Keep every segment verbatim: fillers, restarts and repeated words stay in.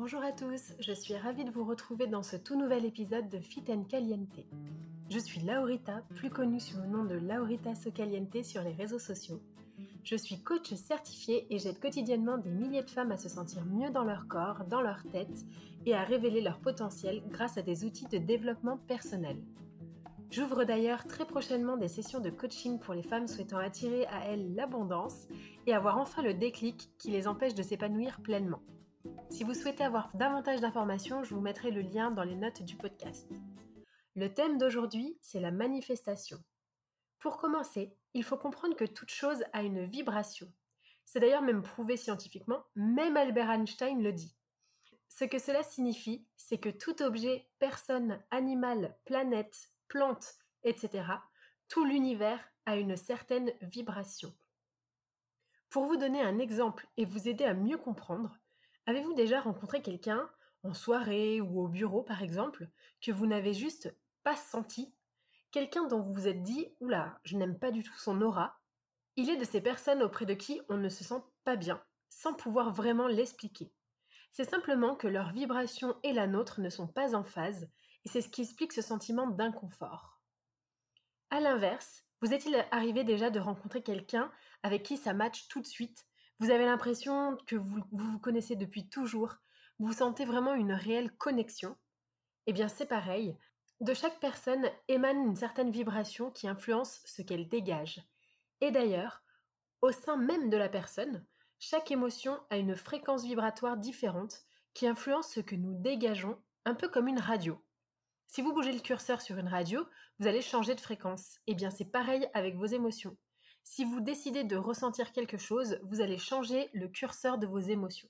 Bonjour à tous, je suis ravie de vous retrouver dans ce tout nouvel épisode de Fit and Caliente. Je suis Laurita, plus connue sous le nom de Laurita Socaliente sur les réseaux sociaux. Je suis coach certifiée et j'aide quotidiennement des milliers de femmes à se sentir mieux dans leur corps, dans leur tête et à révéler leur potentiel grâce à des outils de développement personnel. J'ouvre d'ailleurs très prochainement des sessions de coaching pour les femmes souhaitant attirer à elles l'abondance et avoir enfin le déclic qui les empêche de s'épanouir pleinement. Si vous souhaitez avoir davantage d'informations, je vous mettrai le lien dans les notes du podcast. Le thème d'aujourd'hui, c'est la manifestation. Pour commencer, il faut comprendre que toute chose a une vibration. C'est d'ailleurs même prouvé scientifiquement, même Albert Einstein le dit. Ce que cela signifie, c'est que tout objet, personne, animal, planète, plante, et cetera, tout l'univers a une certaine vibration. Pour vous donner un exemple et vous aider à mieux comprendre, avez-vous déjà rencontré quelqu'un, en soirée ou au bureau par exemple, que vous n'avez juste pas senti? Quelqu'un dont vous vous êtes dit « Oula, je n'aime pas du tout son aura ». Il est de ces personnes auprès de qui on ne se sent pas bien, sans pouvoir vraiment l'expliquer. C'est simplement que leur vibration et la nôtre ne sont pas en phase, et c'est ce qui explique ce sentiment d'inconfort. A l'inverse, vous est-il arrivé déjà de rencontrer quelqu'un avec qui ça match tout de suite? Vous avez l'impression que vous, vous vous connaissez depuis toujours, vous sentez vraiment une réelle connexion? Eh bien c'est pareil, de chaque personne émane une certaine vibration qui influence ce qu'elle dégage. Et d'ailleurs, au sein même de la personne, chaque émotion a une fréquence vibratoire différente qui influence ce que nous dégageons, un peu comme une radio. Si vous bougez le curseur sur une radio, vous allez changer de fréquence. Eh bien c'est pareil avec vos émotions. Si vous décidez de ressentir quelque chose, vous allez changer le curseur de vos émotions.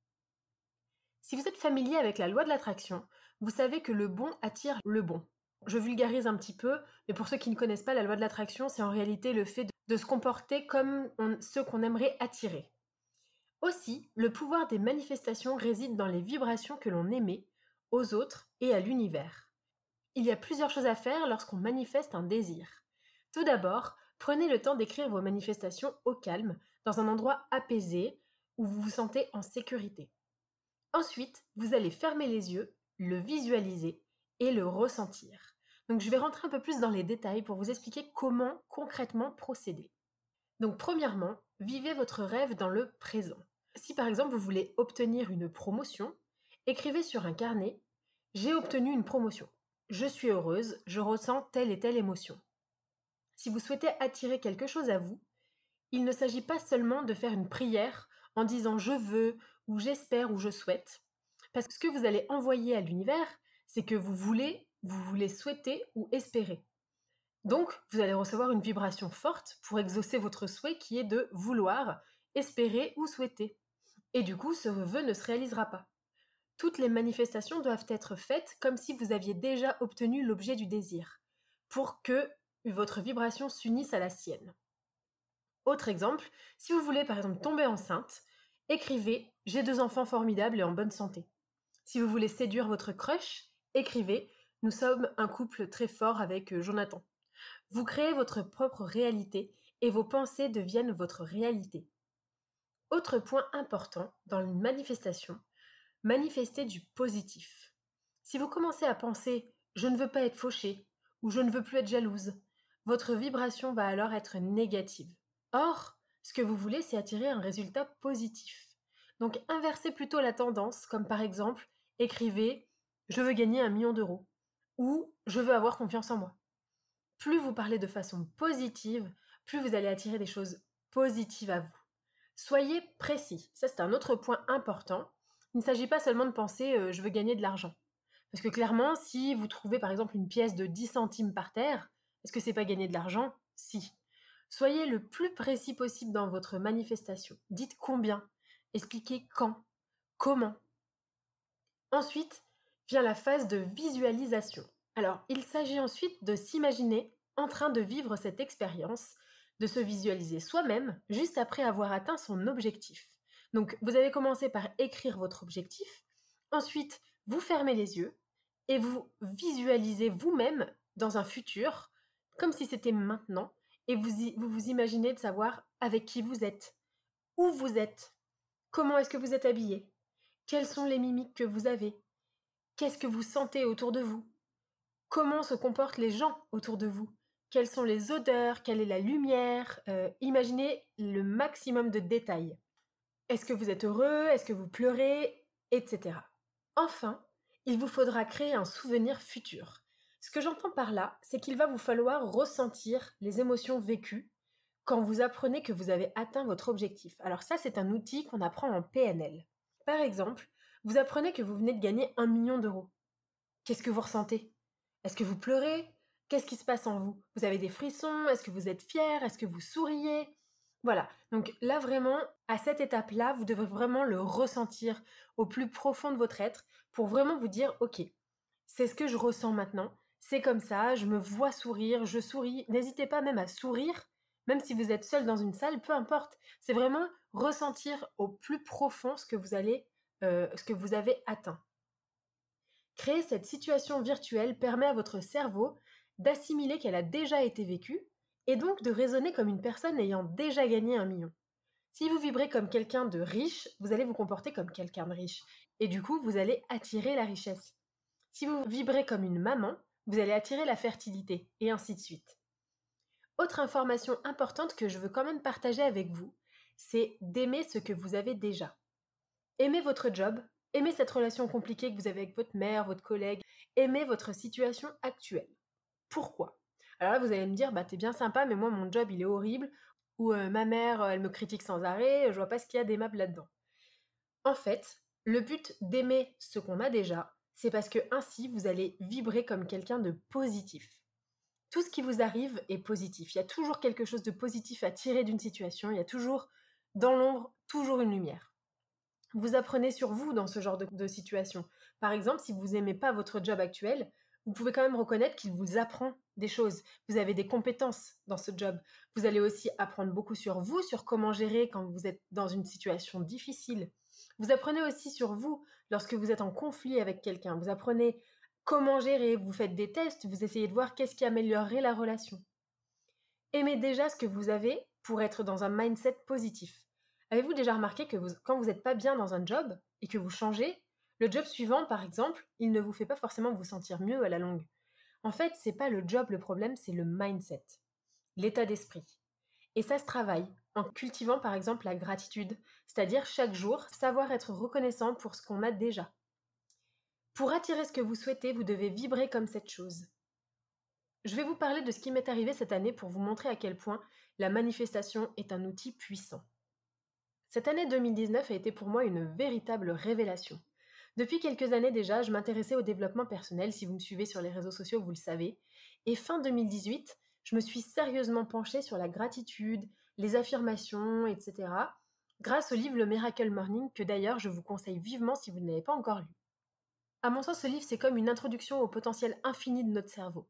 Si vous êtes familier avec la loi de l'attraction, vous savez que le bon attire le bon. Je vulgarise un petit peu, mais pour ceux qui ne connaissent pas la loi de l'attraction, c'est en réalité le fait de se comporter comme on, ceux qu'on aimerait attirer. Aussi, le pouvoir des manifestations réside dans les vibrations que l'on émet aux autres et à l'univers. Il y a plusieurs choses à faire lorsqu'on manifeste un désir. Tout d'abord, prenez le temps d'écrire vos manifestations au calme, dans un endroit apaisé, où vous vous sentez en sécurité. Ensuite, vous allez fermer les yeux, le visualiser et le ressentir. Donc je vais rentrer un peu plus dans les détails pour vous expliquer comment concrètement procéder. Donc premièrement, vivez votre rêve dans le présent. Si par exemple vous voulez obtenir une promotion, écrivez sur un carnet « J'ai obtenu une promotion. Je suis heureuse, je ressens telle et telle émotion. » Si vous souhaitez attirer quelque chose à vous, il ne s'agit pas seulement de faire une prière en disant « je veux » ou « j'espère » ou « je souhaite ». Parce que ce que vous allez envoyer à l'univers, c'est que vous voulez, vous voulez souhaiter ou espérer. Donc, vous allez recevoir une vibration forte pour exaucer votre souhait qui est de vouloir, espérer ou souhaiter. Et du coup, ce vœu ne se réalisera pas. Toutes les manifestations doivent être faites comme si vous aviez déjà obtenu l'objet du désir, pour que votre vibration s'unisse à la sienne. Autre exemple, si vous voulez par exemple tomber enceinte, écrivez « J'ai deux enfants formidables et en bonne santé ». Si vous voulez séduire votre crush, écrivez « Nous sommes un couple très fort avec Jonathan ». Vous créez votre propre réalité et vos pensées deviennent votre réalité. Autre point important dans une manifestation, manifestez du positif. Si vous commencez à penser « je ne veux pas être fauchée » ou « je ne veux plus être jalouse », votre vibration va alors être négative. Or, ce que vous voulez, c'est attirer un résultat positif. Donc inversez plutôt la tendance, comme par exemple, écrivez « je veux gagner un million d'euros » ou « je veux avoir confiance en moi ». Plus vous parlez de façon positive, plus vous allez attirer des choses positives à vous. Soyez précis, ça c'est un autre point important. Il ne s'agit pas seulement de penser euh, « je veux gagner de l'argent ». Parce que clairement, si vous trouvez par exemple une pièce de dix centimes par terre, est-ce que c'est pas gagner de l'argent? Si. Soyez le plus précis possible dans votre manifestation. Dites combien, expliquez quand, comment. Ensuite, vient la phase de visualisation. Alors, il s'agit ensuite de s'imaginer en train de vivre cette expérience, de se visualiser soi-même juste après avoir atteint son objectif. Donc, vous avez commencé par écrire votre objectif, ensuite, vous fermez les yeux et vous visualisez vous-même dans un futur, comme si c'était maintenant, et vous y- vous, vous imaginez de savoir avec qui vous êtes, où vous êtes, comment est-ce que vous êtes habillé, Quelles sont les mimiques que vous avez? Qu'est-ce que vous sentez autour de vous? Comment se comportent les gens autour de vous? Quelles sont les odeurs? Quelle est la lumière? Euh, imaginez le maximum de détails. Est-ce que vous êtes heureux? Est-ce que vous pleurez? Etc. Enfin, il vous faudra créer un souvenir futur. Ce que j'entends par là, c'est qu'il va vous falloir ressentir les émotions vécues quand vous apprenez que vous avez atteint votre objectif. Alors ça, c'est un outil qu'on apprend en P N L. Par exemple, vous apprenez que vous venez de gagner un million d'euros. Qu'est-ce que vous ressentez? Est-ce que vous pleurez? Qu'est-ce qui se passe en vous? Vous avez des frissons? Est-ce que vous êtes fier? Est-ce que vous souriez? Voilà, donc là vraiment, à cette étape-là, vous devez vraiment le ressentir au plus profond de votre être pour vraiment vous dire, ok, c'est ce que je ressens maintenant, c'est comme ça, je me vois sourire, je souris. N'hésitez pas même à sourire, même si vous êtes seul dans une salle, peu importe. C'est vraiment ressentir au plus profond ce que vous allez, euh, ce que vous avez atteint. Créer cette situation virtuelle permet à votre cerveau d'assimiler qu'elle a déjà été vécue et donc de raisonner comme une personne ayant déjà gagné un million. Si vous vibrez comme quelqu'un de riche, vous allez vous comporter comme quelqu'un de riche et du coup, vous allez attirer la richesse. Si vous vibrez comme une maman, vous allez attirer la fertilité et ainsi de suite. Autre information importante que je veux quand même partager avec vous, c'est d'aimer ce que vous avez déjà. Aimez votre job, aimez cette relation compliquée que vous avez avec votre mère, votre collègue, aimez votre situation actuelle. Pourquoi? Alors là, vous allez me dire, bah t'es bien sympa, mais moi mon job il est horrible, ou euh, ma mère elle me critique sans arrêt, je vois pas ce qu'il y a d'aimable là-dedans. En fait, le but d'aimer ce qu'on a déjà, c'est parce que ainsi vous allez vibrer comme quelqu'un de positif. Tout ce qui vous arrive est positif. Il y a toujours quelque chose de positif à tirer d'une situation, il y a toujours, dans l'ombre, toujours une lumière. Vous apprenez sur vous dans ce genre de, de situation. Par exemple, si vous n'aimez pas votre job actuel, vous pouvez quand même reconnaître qu'il vous apprend des choses. Vous avez des compétences dans ce job. Vous allez aussi apprendre beaucoup sur vous, sur comment gérer quand vous êtes dans une situation difficile. Vous apprenez aussi sur vous lorsque vous êtes en conflit avec quelqu'un. Vous apprenez comment gérer, vous faites des tests, vous essayez de voir qu'est-ce qui améliorerait la relation. Aimez déjà ce que vous avez pour être dans un mindset positif. Avez-vous déjà remarqué que vous, quand vous n'êtes pas bien dans un job et que vous changez, le job suivant, par exemple, il ne vous fait pas forcément vous sentir mieux à la longue. En fait, c'est pas le job le problème, c'est le mindset, l'état d'esprit. Et ça se travaille en cultivant par exemple la gratitude, c'est-à-dire chaque jour savoir être reconnaissant pour ce qu'on a déjà. Pour attirer ce que vous souhaitez, vous devez vibrer comme cette chose. Je vais vous parler de ce qui m'est arrivé cette année pour vous montrer à quel point la manifestation est un outil puissant. Cette année deux mille dix-neuf a été pour moi une véritable révélation. Depuis quelques années déjà, je m'intéressais au développement personnel, si vous me suivez sur les réseaux sociaux, vous le savez. Et fin deux mille dix-huit, je me suis sérieusement penchée sur la gratitude, les affirmations, et cetera, grâce au livre Le Miracle Morning, que d'ailleurs je vous conseille vivement si vous ne l'avez pas encore lu. À mon sens, ce livre, c'est comme une introduction au potentiel infini de notre cerveau.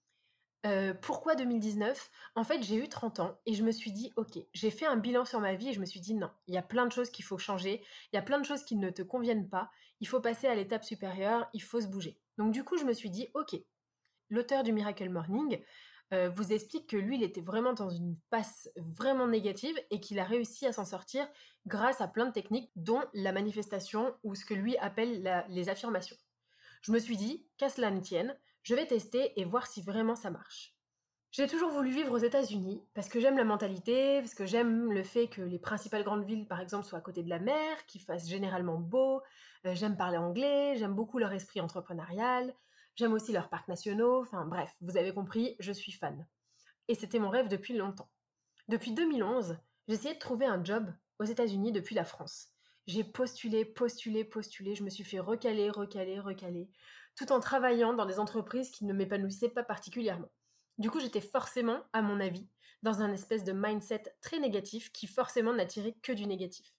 Euh, pourquoi deux mille dix-neuf? En fait, j'ai eu trente ans et je me suis dit, ok, j'ai fait un bilan sur ma vie et je me suis dit, non, il y a plein de choses qu'il faut changer, il y a plein de choses qui ne te conviennent pas, il faut passer à l'étape supérieure, il faut se bouger. Donc du coup, je me suis dit, ok, l'auteur du Miracle Morning euh, vous explique que lui, il était vraiment dans une passe vraiment négative et qu'il a réussi à s'en sortir grâce à plein de techniques, dont la manifestation ou ce que lui appelle la- les affirmations. Je me suis dit, qu'à cela ne tienne, je vais tester et voir si vraiment ça marche. J'ai toujours voulu vivre aux États-Unis parce que j'aime la mentalité, parce que j'aime le fait que les principales grandes villes, par exemple, soient à côté de la mer, qu'il fasse généralement beau. Euh, j'aime parler anglais, j'aime beaucoup leur esprit entrepreneurial, j'aime aussi leurs parcs nationaux. Enfin bref, vous avez compris, je suis fan. Et c'était mon rêve depuis longtemps. Depuis deux mille onze, j'essayais de trouver un job aux États-Unis depuis la France. J'ai postulé, postulé, postulé, je me suis fait recaler, recaler, recaler, tout en travaillant dans des entreprises qui ne m'épanouissaient pas particulièrement. Du coup, j'étais forcément, à mon avis, dans un espèce de mindset très négatif qui forcément n'attirait que du négatif.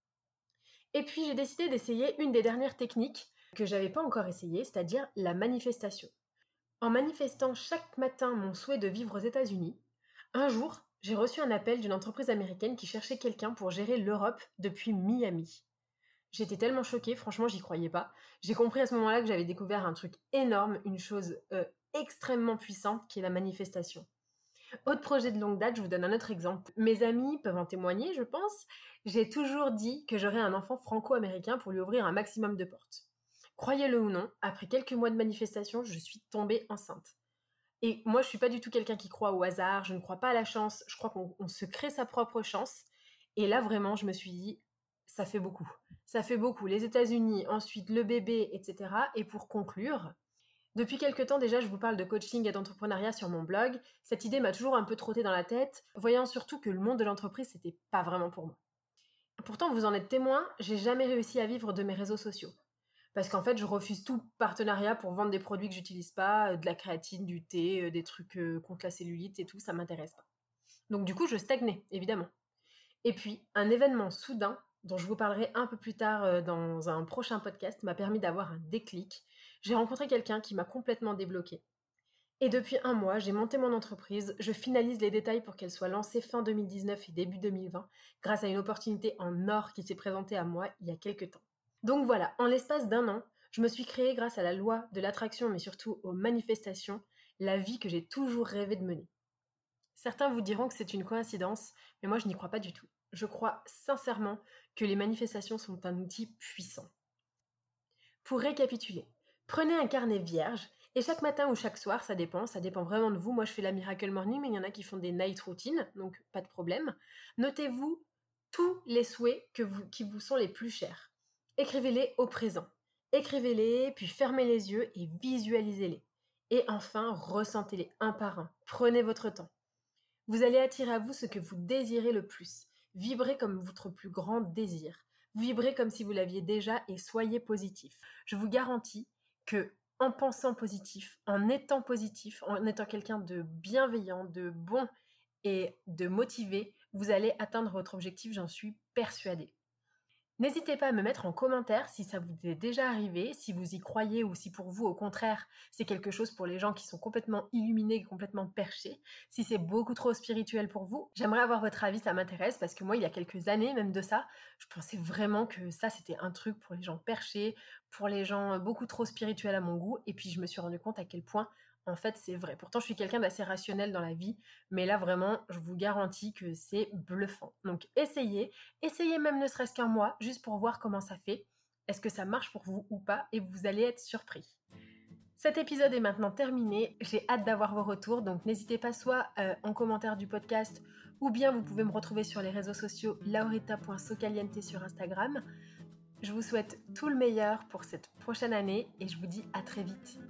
Et puis, j'ai décidé d'essayer une des dernières techniques que j'avais pas encore essayée, c'est-à-dire la manifestation. En manifestant chaque matin mon souhait de vivre aux États-Unis, un jour, j'ai reçu un appel d'une entreprise américaine qui cherchait quelqu'un pour gérer l'Europe depuis Miami. J'étais tellement choquée, franchement, j'y croyais pas. J'ai compris à ce moment-là que j'avais découvert un truc énorme, une chose euh, extrêmement puissante qui est la manifestation. Autre projet de longue date, je vous donne un autre exemple. Mes amis peuvent en témoigner, je pense. J'ai toujours dit que j'aurais un enfant franco-américain pour lui ouvrir un maximum de portes. Croyez-le ou non, après quelques mois de manifestation, je suis tombée enceinte. Et moi, je suis pas du tout quelqu'un qui croit au hasard, je ne crois pas à la chance, je crois qu'on on se crée sa propre chance. Et là, vraiment, je me suis dit, ça fait beaucoup. Ça fait beaucoup. Les États-Unis, ensuite le bébé, et cetera. Et pour conclure, depuis quelques temps déjà, je vous parle de coaching et d'entrepreneuriat sur mon blog. Cette idée m'a toujours un peu trotté dans la tête, voyant surtout que le monde de l'entreprise, c'était pas vraiment pour moi. Pourtant, vous en êtes témoin, j'ai jamais réussi à vivre de mes réseaux sociaux. Parce qu'en fait, je refuse tout partenariat pour vendre des produits que j'utilise pas, euh, de la créatine, du thé, euh, des trucs euh, contre la cellulite et tout, ça m'intéresse pas. Donc du coup, je stagnais, évidemment. Et puis, un événement soudain, dont je vous parlerai un peu plus tard euh, dans un prochain podcast, m'a permis d'avoir un déclic. J'ai rencontré quelqu'un qui m'a complètement débloqué. Et depuis un mois, j'ai monté mon entreprise, je finalise les détails pour qu'elle soit lancée fin deux mille dix-neuf et début deux mille vingt, grâce à une opportunité en or qui s'est présentée à moi il y a quelques temps. Donc voilà, en l'espace d'un an, je me suis créée grâce à la loi de l'attraction, mais surtout aux manifestations, la vie que j'ai toujours rêvé de mener. Certains vous diront que c'est une coïncidence, mais moi je n'y crois pas du tout. Je crois sincèrement que les manifestations sont un outil puissant. Pour récapituler, prenez un carnet vierge et chaque matin ou chaque soir, ça dépend, ça dépend vraiment de vous. Moi je fais la Miracle Morning, mais il y en a qui font des night routines, donc pas de problème. Notez-vous tous les souhaits que vous, qui vous sont les plus chers. Écrivez-les au présent. Écrivez-les, puis fermez les yeux et visualisez-les. Et enfin, ressentez-les un par un. Prenez votre temps. Vous allez attirer à vous ce que vous désirez le plus. Vibrez comme votre plus grand désir. Vibrez comme si vous l'aviez déjà et soyez positif. Je vous garantis que en pensant positif, en étant positif, en étant quelqu'un de bienveillant, de bon et de motivé, vous allez atteindre votre objectif, j'en suis persuadée. N'hésitez pas à me mettre en commentaire si ça vous est déjà arrivé, si vous y croyez ou si pour vous, au contraire, c'est quelque chose pour les gens qui sont complètement illuminés et complètement perchés. Si c'est beaucoup trop spirituel pour vous, j'aimerais avoir votre avis, ça m'intéresse parce que moi, il y a quelques années, même de ça, je pensais vraiment que ça, c'était un truc pour les gens perchés, pour les gens beaucoup trop spirituels à mon goût. Et puis, je me suis rendu compte à quel point, en fait, c'est vrai. Pourtant, je suis quelqu'un d'assez rationnel dans la vie, mais là, vraiment, je vous garantis que c'est bluffant. Donc, essayez. Essayez même ne serait-ce qu'un mois, juste pour voir comment ça fait. Est-ce que ça marche pour vous ou pas? Et vous allez être surpris. Cet épisode est maintenant terminé. J'ai hâte d'avoir vos retours, donc n'hésitez pas soit euh, en commentaire du podcast, ou bien vous pouvez me retrouver sur les réseaux sociaux laurita point socaliente sur Instagram. Je vous souhaite tout le meilleur pour cette prochaine année et je vous dis à très vite.